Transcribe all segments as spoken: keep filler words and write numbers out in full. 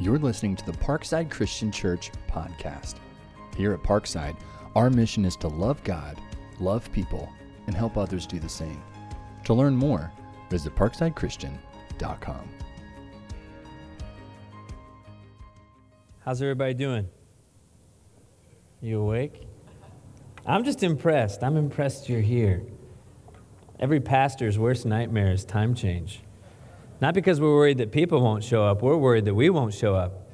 You're listening to the Parkside Christian Church podcast. Here at Parkside, our mission is to love God, love people, and help others do the same. To learn more, visit parkside christian dot com. How's everybody doing? You awake? I'm just impressed. I'm impressed you're here. Every pastor's worst nightmare is time change. Not because we're worried that people won't show up. We're worried that we won't show up.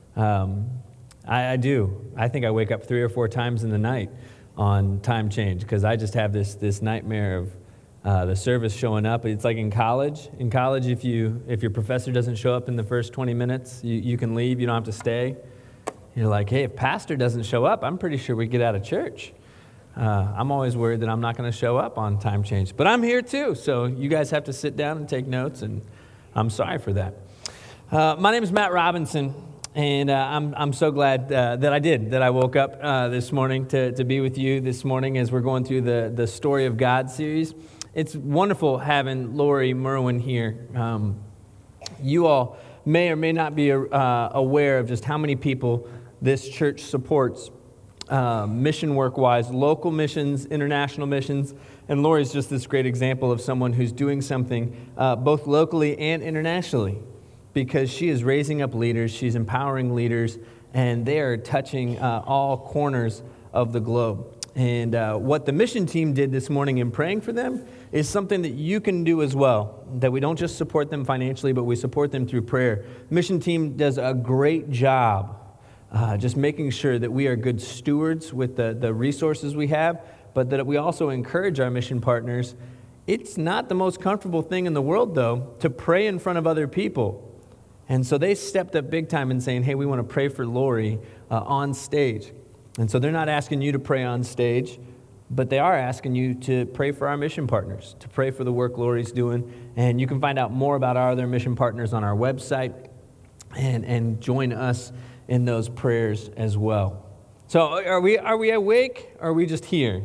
Um, I, I do. I think I wake up three or four times in the night on time change because I just have this this nightmare of uh, the service showing up. It's like in college. In college, if you if your professor doesn't show up in the first twenty minutes, you, you can leave. You don't have to stay. You're like, hey, if pastor doesn't show up, I'm pretty sure we get out of church. Uh, I'm always worried that I'm not going to show up on time change. But I'm here too, so you guys have to sit down and take notes, and I'm sorry for that. Uh, my name is Matt Robinson, and uh, I'm I'm so glad uh, that I did, that I woke up uh, this morning to, to be with you this morning as we're going through the, the Story of God series. It's wonderful having Lori Merwin here. Um, you all may or may not be uh, aware of just how many people this church supports uh, mission work-wise, local missions, international missions. And Lori's just this great example of someone who's doing something uh, both locally and internationally, because she is raising up leaders, she's empowering leaders, and they are touching uh, all corners of the globe. And uh, what the mission team did this morning in praying for them is something that you can do as well, that we don't just support them financially, but we support them through prayer. Mission team does a great job uh, just making sure that we are good stewards with the, the resources we have, but that we also encourage our mission partners. It's not the most comfortable thing in the world, though, to pray in front of other people. And so they stepped up big time in saying, hey, we want to pray for Lori uh, on stage. And so they're not asking you to pray on stage, but they are asking you to pray for our mission partners, to pray for the work Lori's doing. And you can find out more about our other mission partners on our website and, and join us in those prayers as well. So are we are we awake, or are we just here?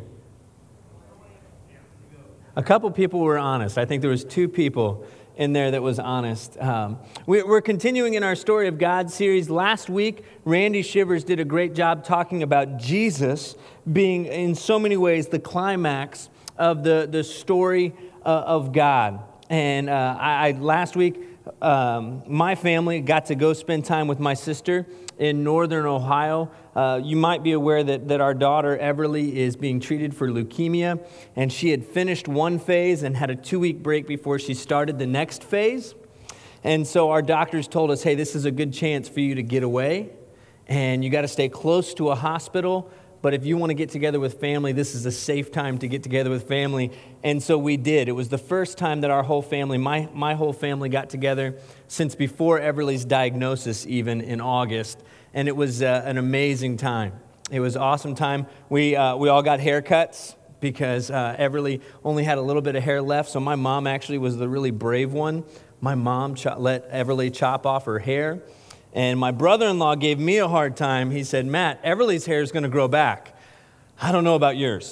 A couple people were honest. I think there was two people in there that was honest. Um, we, we're continuing in our Story of God series. Last week, Randy Shivers did a great job talking about Jesus being, in so many ways, the climax of the, the story uh, of God. And uh, I, I last week, um, my family got to go spend time with my sister in northern Ohio. Uh, you might be aware that, that our daughter, Everly, is being treated for leukemia, and she had finished one phase and had a two-week break before she started the next phase. And so our doctors told us, hey, this is a good chance for you to get away, and you got to stay close to a hospital, but if you want to get together with family, this is a safe time to get together with family. And so we did. It was the first time that our whole family, my, my whole family got together since before Everly's diagnosis, even in August. And it was uh, an amazing time. It was an awesome time. We uh, we all got haircuts because uh, Everly only had a little bit of hair left. So my mom actually was the really brave one. My mom cho- let Everly chop off her hair. And my brother-in-law gave me a hard time. He said, Matt, Everly's hair is going to grow back. I don't know about yours.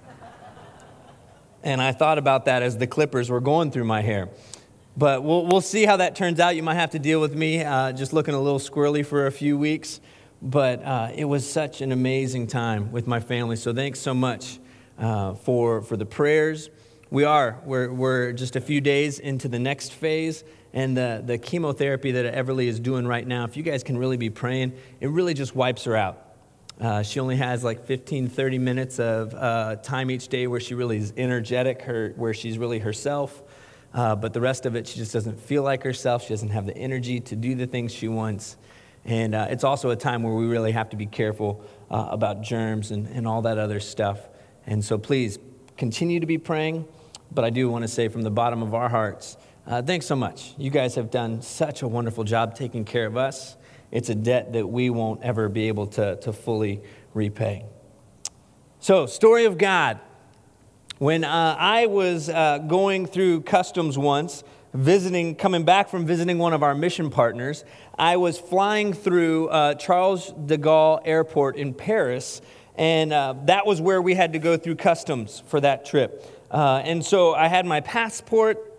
And I thought about that as the clippers were going through my hair. But we'll we'll see how that turns out. You might have to deal with me uh, just looking a little squirrely for a few weeks. But uh, it was such an amazing time with my family. So thanks so much uh, for for the prayers. We are. We're we're just a few days into the next phase. And the, the chemotherapy that Everly is doing right now, if you guys can really be praying, it really just wipes her out. Uh, she only has like fifteen, thirty minutes of uh, time each day where she really is energetic, her, where she's really herself. Uh, but the rest of it, she just doesn't feel like herself. She doesn't have the energy to do the things she wants. And uh, it's also a time where we really have to be careful uh, about germs and, and all that other stuff. And so please continue to be praying. But I do want to say from the bottom of our hearts, Uh, thanks so much. You guys have done such a wonderful job taking care of us. It's a debt that we won't ever be able to, to fully repay. So, Story of God. When uh, I was uh, going through customs once, visiting, coming back from visiting one of our mission partners, I was flying through uh, Charles de Gaulle Airport in Paris, and uh, that was where we had to go through customs for that trip. Uh, and so I had my passport,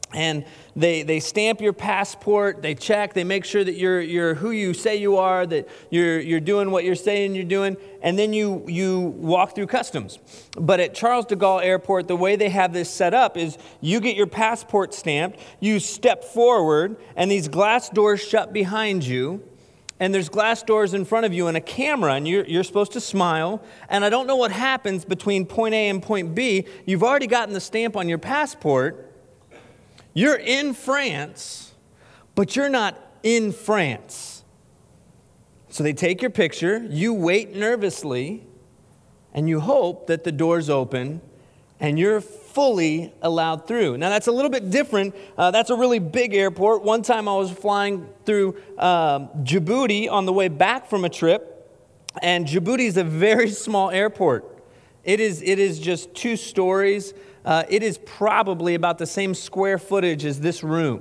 And they they stamp your passport, they check, they make sure that you're you're who you say you are, that you're you're doing what you're saying you're doing, and then you you walk through customs. But at Charles de Gaulle Airport, the way they have this set up is you get your passport stamped, you step forward, and these glass doors shut behind you, and there's glass doors in front of you and a camera, and you're you're supposed to smile. And I don't know what happens between point A and point B. You've already gotten the stamp on your passport. You're in France, but you're not in France. So they take your picture, you wait nervously, and you hope that the doors open and you're fully allowed through. Now that's a little bit different. Uh, that's a really big airport. One time I was flying through um, Djibouti on the way back from a trip, and Djibouti is a very small airport. It is, it is just two stories. Uh, it is probably about the same square footage as this room.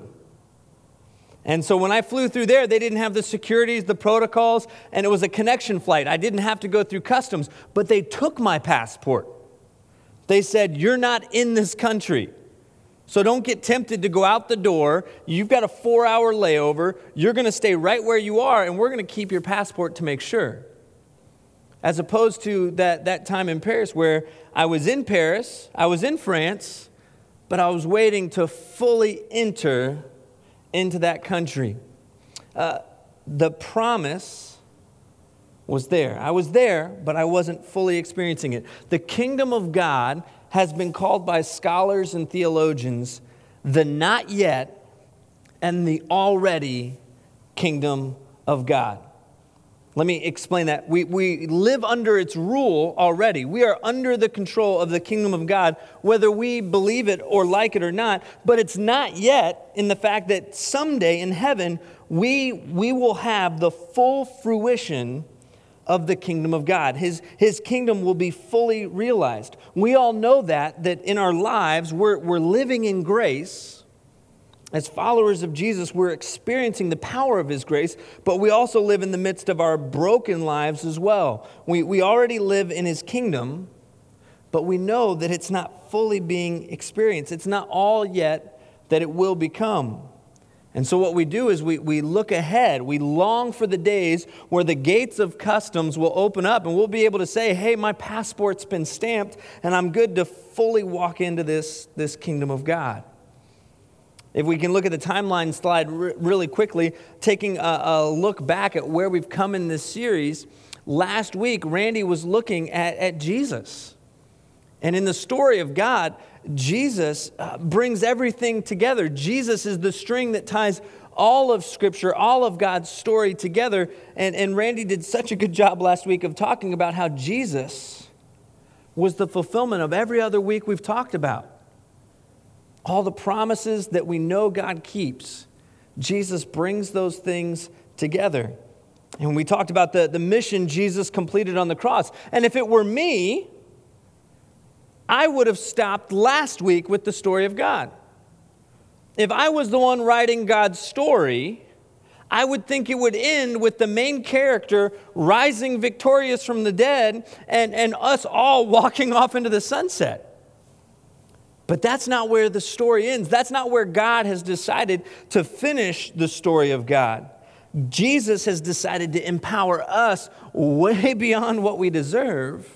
And so when I flew through there, they didn't have the securities, the protocols, and it was a connection flight. I didn't have to go through customs, but they took my passport. They said, you're not in this country, so don't get tempted to go out the door. You've got a four-hour layover. You're going to stay right where you are, and we're going to keep your passport to make sure. As opposed to that, that time in Paris where I was in Paris, I was in France, but I was waiting to fully enter into that country. Uh, the promise was there. I was there, but I wasn't fully experiencing it. The kingdom of God has been called by scholars and theologians the not yet and the already kingdom of God. Let me explain that. We we live under its rule already. We are under the control of the kingdom of God, whether we believe it or like it or not. But it's not yet in the fact that someday in heaven, we, we will have the full fruition of the kingdom of God. His, his kingdom will be fully realized. We all know that, that in our lives, we're, we're living in grace. As followers of Jesus, we're experiencing the power of His grace, but we also live in the midst of our broken lives as well. We, we already live in His kingdom, but we know that it's not fully being experienced. It's not all yet that it will become. And so what we do is we, we look ahead. We long for the days where the gates of customs will open up and we'll be able to say, hey, my passport's been stamped and I'm good to fully walk into this, this kingdom of God. If we can look at the timeline slide r- really quickly, taking a, a look back at where we've come in this series, last week Randy was looking at, at Jesus. And in the story of God, Jesus uh, brings everything together. Jesus is the string that ties all of Scripture, all of God's story together. And, and Randy did such a good job last week of talking about how Jesus was the fulfillment of every other week we've talked about. All the promises that we know God keeps, Jesus brings those things together. And we talked about the, the mission Jesus completed on the cross. And if it were me, I would have stopped last week with the story of God. If I was the one writing God's story, I would think it would end with the main character rising victorious from the dead and, and us all walking off into the sunset. But that's not where the story ends. That's not where God has decided to finish the story of God. Jesus has decided to empower us way beyond what we deserve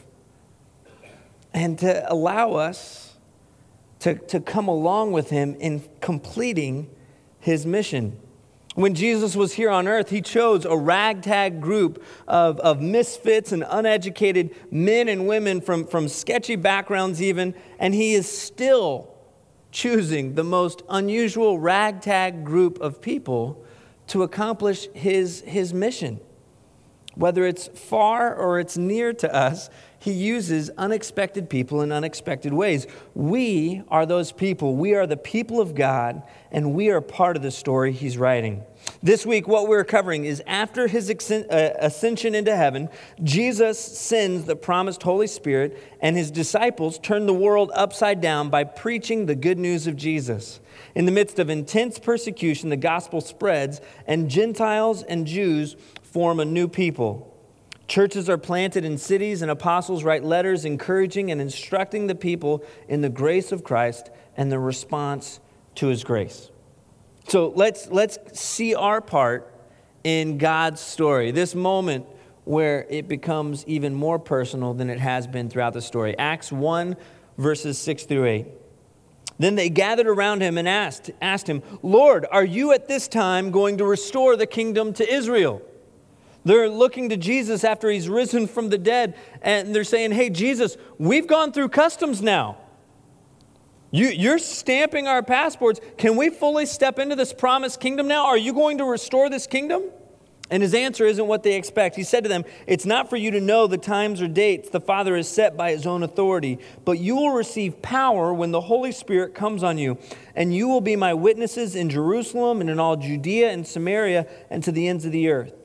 and to allow us to, to come along with Him in completing His mission. When Jesus was here on earth, He chose a ragtag group of, of misfits and uneducated men and women from, from sketchy backgrounds even, and He is still choosing the most unusual ragtag group of people to accomplish His, his mission. Whether it's far or it's near to us, He uses unexpected people in unexpected ways. We are those people. We are the people of God, and we are part of the story He's writing. This week, what we're covering is after His ascension into heaven, Jesus sends the promised Holy Spirit, and His disciples turn the world upside down by preaching the good news of Jesus. In the midst of intense persecution, the gospel spreads, and Gentiles and Jews form a new people. Churches are planted in cities, and apostles write letters encouraging and instructing the people in the grace of Christ and the response to his grace. So let's let's see our part in God's story, this moment where it becomes even more personal than it has been throughout the story. Acts one, verses six through eight. Then they gathered around him and asked, asked him, "Lord, are you at this time going to restore the kingdom to Israel?" They're looking to Jesus after he's risen from the dead, and they're saying, "Hey, Jesus, we've gone through customs now. You, you're stamping our passports. Can we fully step into this promised kingdom now? Are you going to restore this kingdom?" And his answer isn't what they expect. He said to them, "It's not for you to know the times or dates the Father has set by his own authority, but you will receive power when the Holy Spirit comes on you, and you will be my witnesses in Jerusalem and in all Judea and Samaria and to the ends of the earth."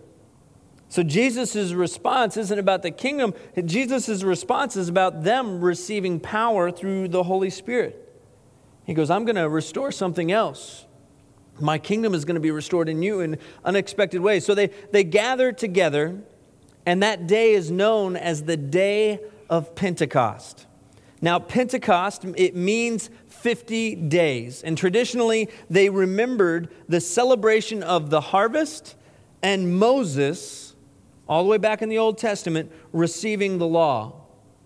So Jesus' response isn't about the kingdom. Jesus' response is about them receiving power through the Holy Spirit. He goes, "I'm going to restore something else. My kingdom is going to be restored in you in unexpected ways." So they, they gather together, and that day is known as the Day of Pentecost. Now, Pentecost, it means fifty days. And traditionally, they remembered the celebration of the harvest and Moses, all the way back in the Old Testament, receiving the law.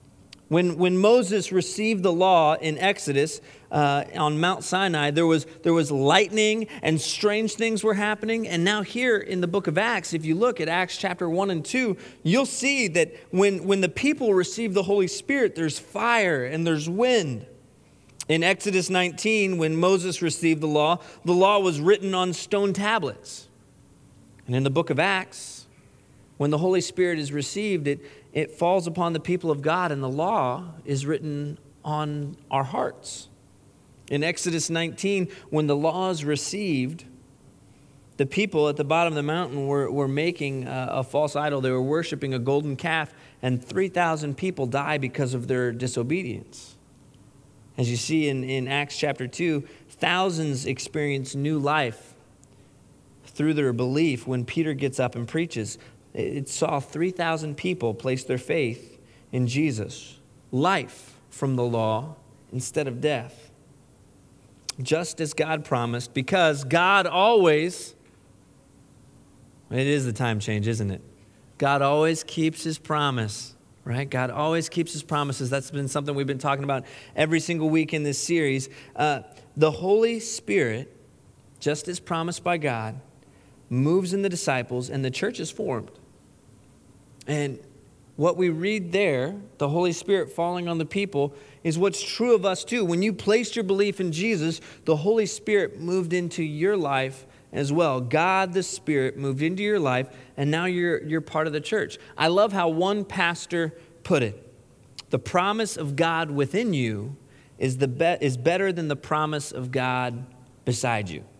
When, when Moses received the law in Exodus uh, on Mount Sinai, there was, there was lightning and strange things were happening. And now here in the book of Acts, if you look at Acts chapter one and two, you'll see that when, when the people receive the Holy Spirit, there's fire and there's wind. In Exodus nineteen, when Moses received the law, the law was written on stone tablets. And in the book of Acts, when the Holy Spirit is received, it, it falls upon the people of God, and the law is written on our hearts. In Exodus nineteen, when the law is received, the people at the bottom of the mountain were, were making a, a false idol. They were worshiping a golden calf, and three thousand people die because of their disobedience. As you see in, in Acts chapter two, thousands experience new life through their belief when Peter gets up and preaches. It saw three thousand people place their faith in Jesus. Life from the law instead of death. Just as God promised, because God always, it is the time change, isn't it? God always keeps his promise, right? God always keeps his promises. That's been something we've been talking about every single week in this series. Uh, the Holy Spirit, just as promised by God, moves in the disciples, and the church is formed. And what we read there, the Holy Spirit falling on the people, is what's true of us too. When you placed your belief in Jesus, the Holy Spirit moved into your life as well. God the Spirit moved into your life, and now you're, you're part of the church. I love how one pastor put it. The promise of God within you is, the be- is better than the promise of God beside you.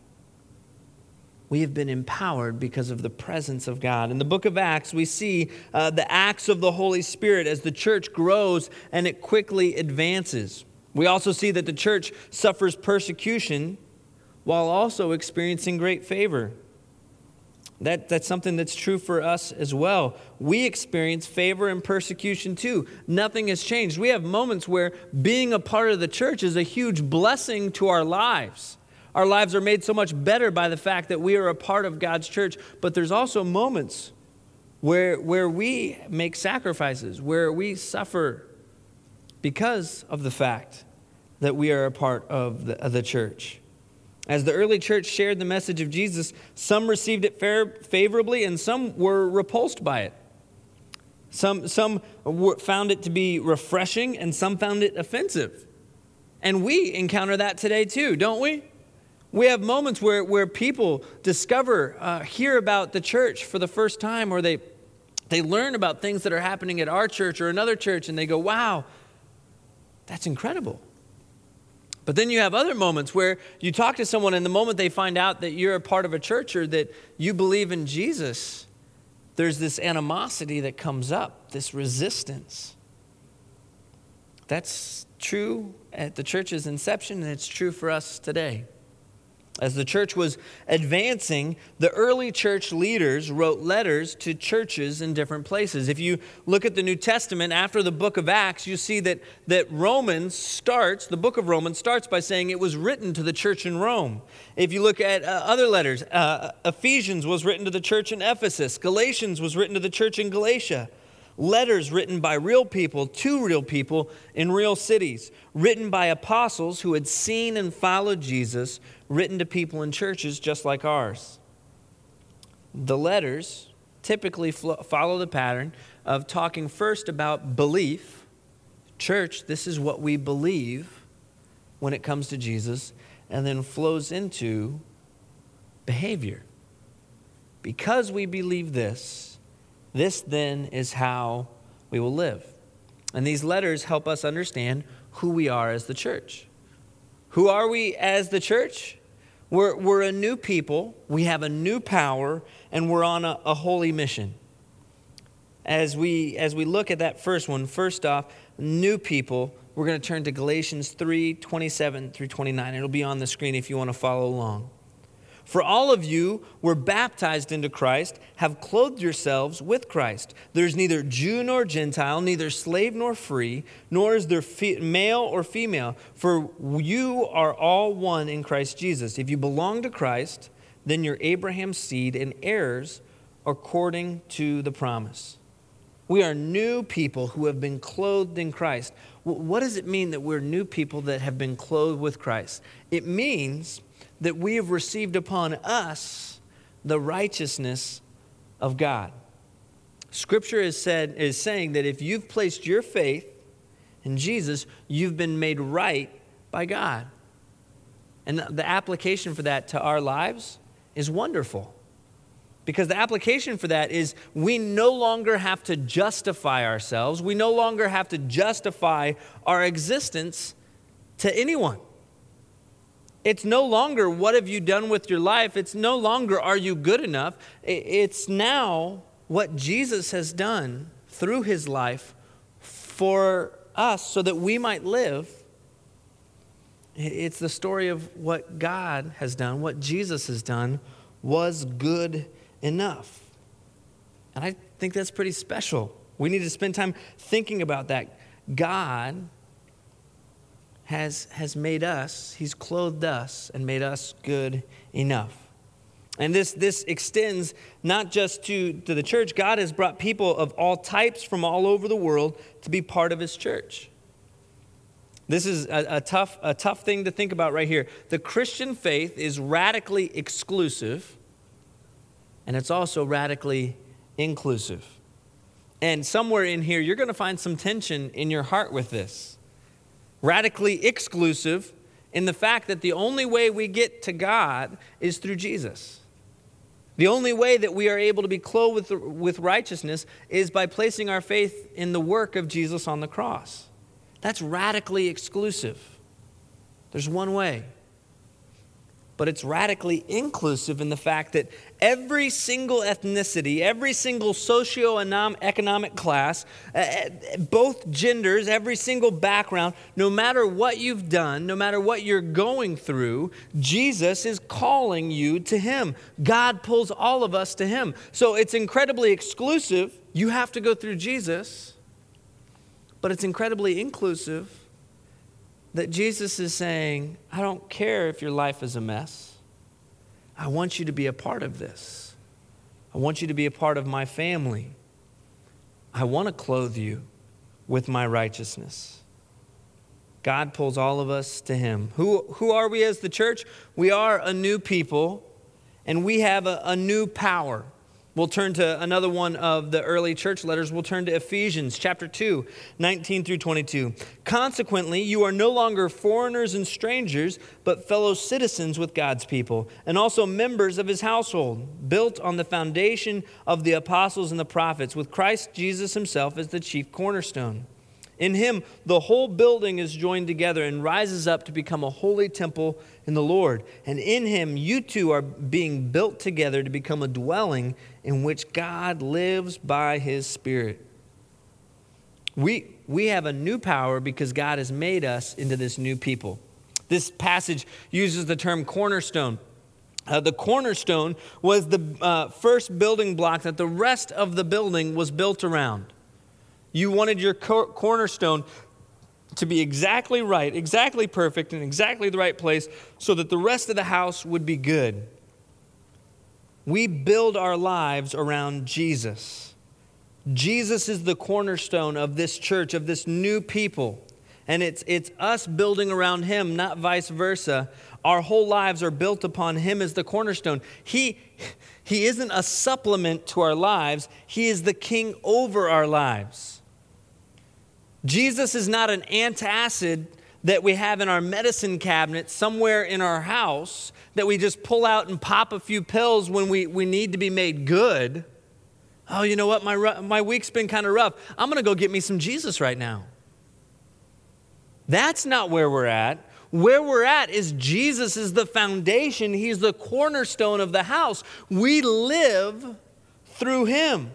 We have been empowered because of the presence of God. In the book of Acts, we see uh, the acts of the Holy Spirit as the church grows and it quickly advances. We also see that the church suffers persecution while also experiencing great favor. That, that's something that's true for us as well. We experience favor and persecution too. Nothing has changed. We have moments where being a part of the church is a huge blessing to our lives. Our lives are made so much better by the fact that we are a part of God's church. But there's also moments where, where we make sacrifices, where we suffer because of the fact that we are a part of the, of the church. As the early church shared the message of Jesus, some received it fair, favorably and some were repulsed by it. Some, some found it to be refreshing and some found it offensive. And we encounter that today too, don't we? We have moments where, where people discover, uh, hear about the church for the first time, or they, they learn about things that are happening at our church or another church, and they go, wow, that's incredible. But then you have other moments where you talk to someone, and the moment they find out that you're a part of a church or that you believe in Jesus, there's this animosity that comes up, this resistance. That's true at the church's inception, and it's true for us today. As the church was advancing, the early church leaders wrote letters to churches in different places. If you look at the New Testament after the book of Acts, you see that, that Romans starts, the book of Romans starts by saying it was written to the church in Rome. If you look at uh, other letters, uh, Ephesians was written to the church in Ephesus. Galatians was written to the church in Galatia. Letters written by real people to real people in real cities, written by apostles who had seen and followed Jesus, written to people in churches just like ours. The letters typically flo- follow the pattern of talking first about belief. Church, this is what we believe when it comes to Jesus, and then flows into behavior. Because we believe this, this then is how we will live. And these letters help us understand who we are as the church. Who are we as the church? We're, we're a new people, we have a new power, and we're on a, a holy mission. As we, as we look at that first one, first off, new people, we're going to turn to Galatians three, twenty-seven through twenty-nine. It'll be on the screen if you want to follow along. For all of you were baptized into Christ, have clothed yourselves with Christ. There's neither Jew nor Gentile, neither slave nor free, nor is there fe- male or female, for you are all one in Christ Jesus. If you belong to Christ, then you're Abraham's seed and heirs according to the promise. We are new people who have been clothed in Christ. What does it mean that we're new people that have been clothed with Christ? It means that we have received upon us the righteousness of God. Scripture is said is saying that if you've placed your faith in Jesus, you've been made right by God. And the application for that to our lives is wonderful. Because the application for that is we no longer have to justify ourselves. We no longer have to justify our existence to anyone. It's no longer what have you done with your life. It's no longer are you good enough. It's now what Jesus has done through his life for us so that we might live. It's the story of what God has done, what Jesus has done was good enough. And I think that's pretty special. We need to spend time thinking about that. God has, has made us, he's clothed us and made us good enough. And this, this extends not just to, to the church. God has brought people of all types from all over the world to be part of his church. This is a, a tough, a tough thing to think about right here. The Christian faith is radically exclusive, and it's also radically inclusive. And somewhere in here, you're going to find some tension in your heart with this. Radically exclusive in the fact that the only way we get to God is through Jesus. The only way that we are able to be clothed with, with righteousness is by placing our faith in the work of Jesus on the cross. That's radically exclusive. There's one way. But it's radically inclusive in the fact that every single ethnicity, every single socio-economic class, uh, both genders, every single background, no matter what you've done, no matter what you're going through, Jesus is calling you to him. God pulls all of us to him. So it's incredibly exclusive. You have to go through Jesus. But it's incredibly inclusive that Jesus is saying, I don't care if your life is a mess. I want you to be a part of this. I want you to be a part of my family. I want to clothe you with my righteousness. God pulls all of us to him. Who, who are we as the church? We are a new people, and we have a, a new power. We'll turn to another one of the early church letters. We'll turn to Ephesians chapter two, nineteen through twenty-two. Consequently, you are no longer foreigners and strangers, but fellow citizens with God's people, and also members of his household, built on the foundation of the apostles and the prophets, with Christ Jesus himself as the chief cornerstone. In him, the whole building is joined together and rises up to become a holy temple in the Lord. And in him, you two are being built together to become a dwelling in which God lives by his Spirit. We, we have a new power because God has made us into this new people. This passage uses the term cornerstone. Uh, the cornerstone was the uh, first building block that the rest of the building was built around. You wanted your cor- cornerstone to be exactly right, exactly perfect, in exactly the right place so that the rest of the house would be good. We build our lives around Jesus. Jesus is the cornerstone of this church, of this new people. And it's it's us building around him, not vice versa. Our whole lives are built upon him as the cornerstone. He, he isn't a supplement to our lives. He is the king over our lives. Jesus is not an antacid that we have in our medicine cabinet somewhere in our house that we just pull out and pop a few pills when we, we need to be made good. Oh, you know what? My, my week's been kind of rough. I'm going to go get me some Jesus right now. That's not where we're at. Where we're at is Jesus is the foundation. He's the cornerstone of the house. We live through him.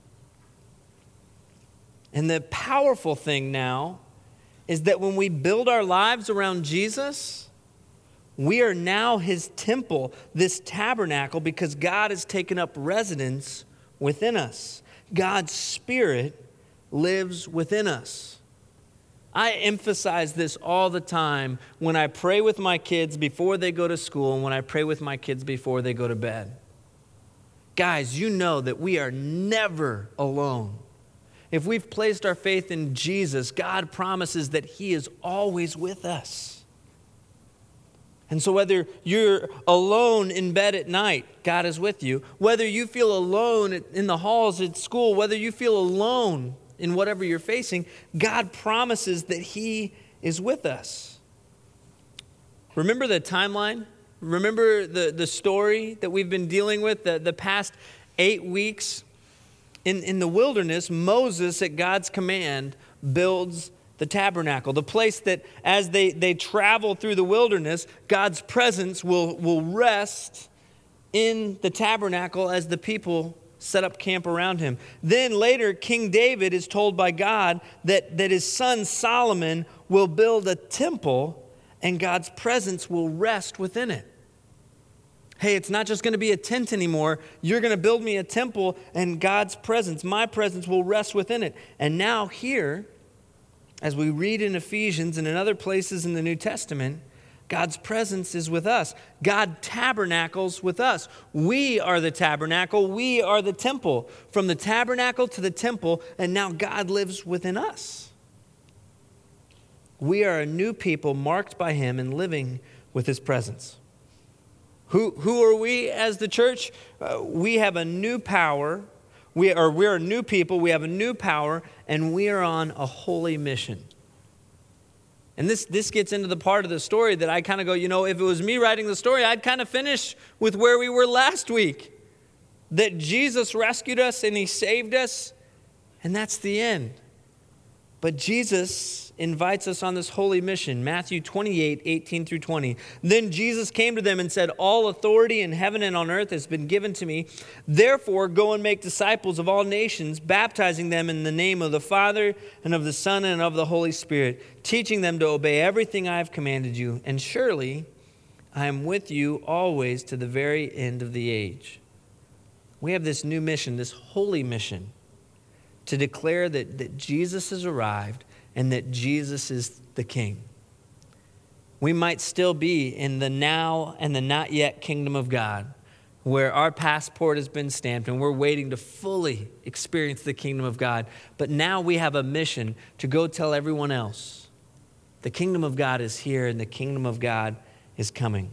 And the powerful thing now is that when we build our lives around Jesus, we are now his temple, this tabernacle, because God has taken up residence within us. God's Spirit lives within us. I emphasize this all the time when I pray with my kids before they go to school and when I pray with my kids before they go to bed. Guys, you know that we are never alone. If we've placed our faith in Jesus, God promises that he is always with us. And so whether you're alone in bed at night, God is with you. Whether you feel alone in the halls at school, whether you feel alone in whatever you're facing, God promises that he is with us. Remember the timeline? Remember the, the story that we've been dealing with the, the past eight weeks? In, in the wilderness, Moses, at God's command, builds the tabernacle, the place that as they, they travel through the wilderness, God's presence will, will rest in the tabernacle as the people set up camp around him. Then later, King David is told by God that, that his son Solomon will build a temple and God's presence will rest within it. Hey, it's not just going to be a tent anymore. You're going to build me a temple and God's presence, my presence, will rest within it. And now here, as we read in Ephesians and in other places in the New Testament, God's presence is with us. God tabernacles with us. We are the tabernacle. We are the temple. From the tabernacle to the temple, and now God lives within us. We are a new people marked by him and living with his presence. Who, who are we as the church? Uh, we have a new power. We are, we're a new people. We have a new power, and we are on a holy mission. And this, this gets into the part of the story that I kind of go, you know, if it was me writing the story, I'd kind of finish with where we were last week. That Jesus rescued us and he saved us, and that's the end. But Jesus invites us on this holy mission. Matthew twenty-eight, eighteen through twenty. Then Jesus came to them and said, all authority in heaven and on earth has been given to me. Therefore, go and make disciples of all nations, baptizing them in the name of the Father and of the Son and of the Holy Spirit, teaching them to obey everything I have commanded you. And surely I am with you always to the very end of the age. We have this new mission, this holy mission, to declare that, that Jesus has arrived and that Jesus is the King. We might still be in the now and the not yet kingdom of God, where our passport has been stamped and we're waiting to fully experience the kingdom of God. But now we have a mission to go tell everyone else the kingdom of God is here and the kingdom of God is coming.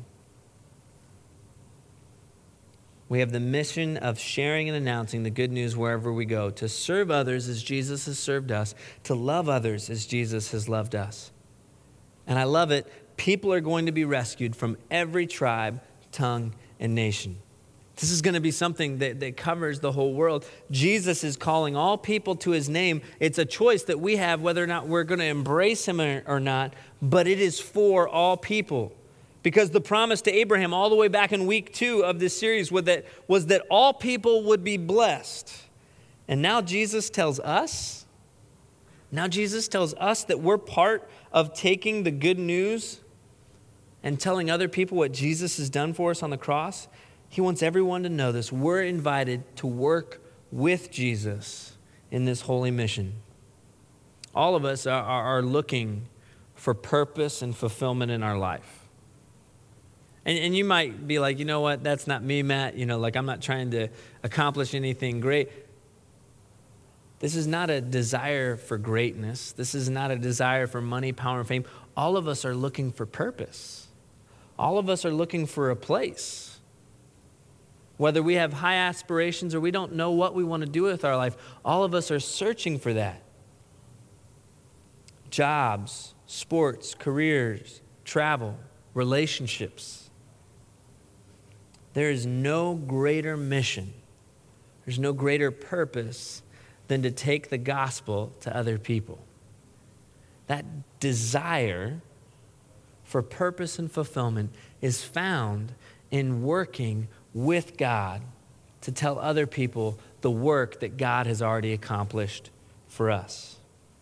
We have the mission of sharing and announcing the good news wherever we go, to serve others as Jesus has served us, to love others as Jesus has loved us. And I love it. People are going to be rescued from every tribe, tongue, and nation. This is going to be something that, that covers the whole world. Jesus is calling all people to his name. It's a choice that we have whether or not we're going to embrace him or, or not, but it is for all people. Because the promise to Abraham all the way back in week two of this series was that, was that all people would be blessed. And now Jesus tells us, now Jesus tells us that we're part of taking the good news and telling other people what Jesus has done for us on the cross, he wants everyone to know this. We're invited to work with Jesus in this holy mission. All of us are, are, are looking for purpose and fulfillment in our life. And, and you might be like, you know what, that's not me, Matt. You know, like I'm not trying to accomplish anything great. This is not a desire for greatness. This is not a desire for money, power, and fame. All of us are looking for purpose. All of us are looking for a place. Whether we have high aspirations or we don't know what we want to do with our life, all of us are searching for that. Jobs, sports, careers, travel, relationships. There is no greater mission, there's no greater purpose than to take the gospel to other people. That desire for purpose and fulfillment is found in working with God to tell other people the work that God has already accomplished for us.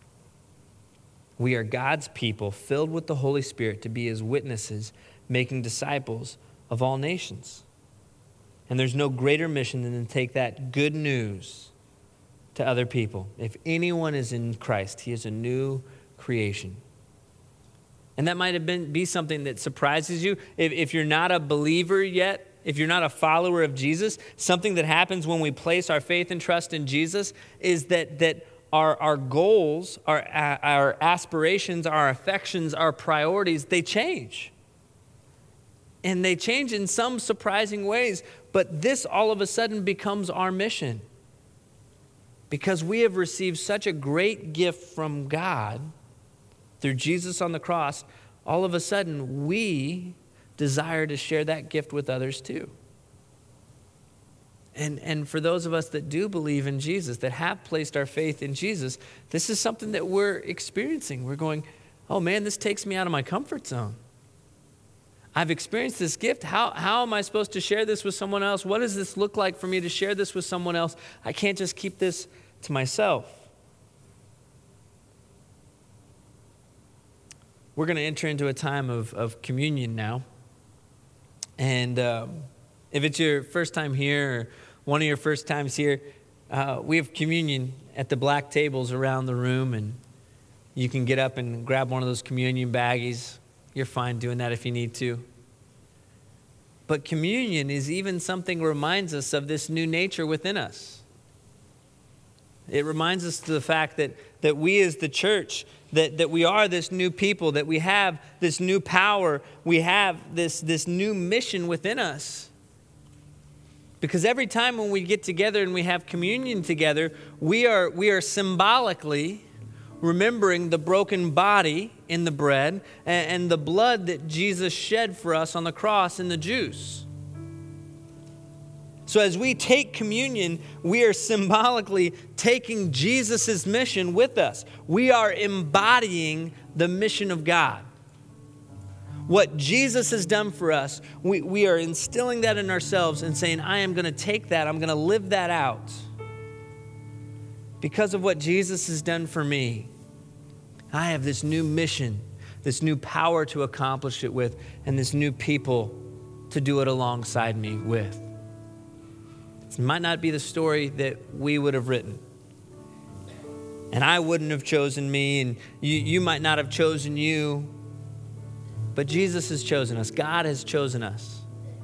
We are God's people filled with the Holy Spirit to be his witnesses, making disciples of all nations. And there's no greater mission than to take that good news to other people. If anyone is in Christ, he is a new creation. And that might have been be something that surprises you. If, if you're not a believer yet, if you're not a follower of Jesus, something that happens when we place our faith and trust in Jesus is that that our, our goals, our, our aspirations, our affections, our priorities, they change. And they change in some surprising ways. But this all of a sudden becomes our mission. Because we have received such a great gift from God through Jesus on the cross, all of a sudden we desire to share that gift with others too. And, and for those of us that do believe in Jesus, that have placed our faith in Jesus, this is something that we're experiencing. We're going, oh man, this takes me out of my comfort zone. I've experienced this gift. How, how am I supposed to share this with someone else? What does this look like for me to share this with someone else? I can't just keep this to myself. We're going to enter into a time of, of communion now. And um, if it's your first time here or one of your first times here, uh, we have communion at the black tables around the room, and you can get up and grab one of those communion baggies. You're fine doing that if you need to. But communion is even something that reminds us of this new nature within us. It reminds us of the fact that, that we as the church, that, that we are this new people, that we have this new power, we have this, this new mission within us. Because every time when we get together and we have communion together, we are, we are symbolically remembering the broken body in the bread and, and the blood that Jesus shed for us on the cross in the juice. So as we take communion, we are symbolically taking Jesus' mission with us. We are embodying the mission of God. What Jesus has done for us, we, we are instilling that in ourselves and saying, I am going to take that, I'm going to live that out. Because of what Jesus has done for me, I have this new mission, this new power to accomplish it with, and this new people to do it alongside me with. It might not be the story that we would have written. And I wouldn't have chosen me, and you, you might not have chosen you. But Jesus has chosen us. God has chosen us.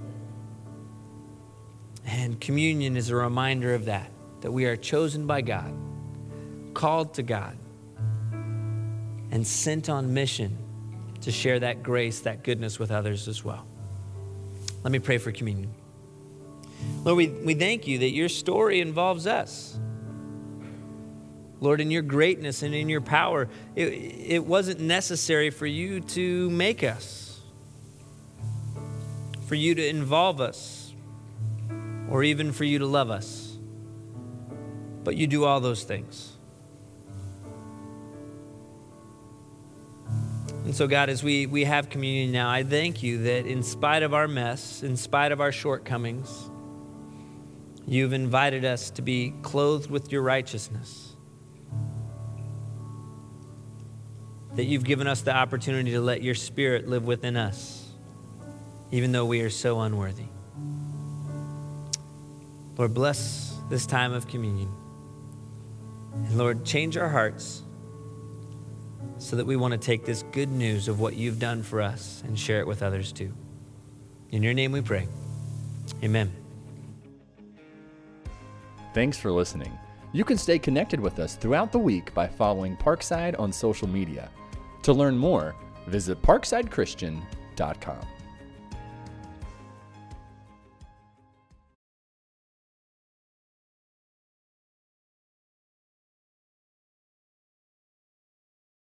And communion is a reminder of that, that we are chosen by God, called to God, and sent on mission to share that grace, that goodness with others as well. Let me pray for communion. Lord, we, we thank you that your story involves us. Lord, in your greatness and in your power, it, it wasn't necessary for you to make us, for you to involve us, or even for you to love us. But you do all those things. And so, God, as we, we have communion now, I thank you that in spite of our mess, in spite of our shortcomings, you've invited us to be clothed with your righteousness. That you've given us the opportunity to let your Spirit live within us. even though we are so unworthy. Lord, bless this time of communion. And Lord, change our hearts so that we want to take this good news of what you've done for us and share it with others too. In your name we pray. Amen. Thanks for listening. You can stay connected with us throughout the week by following Parkside on social media. To learn more, visit parkside christian dot com.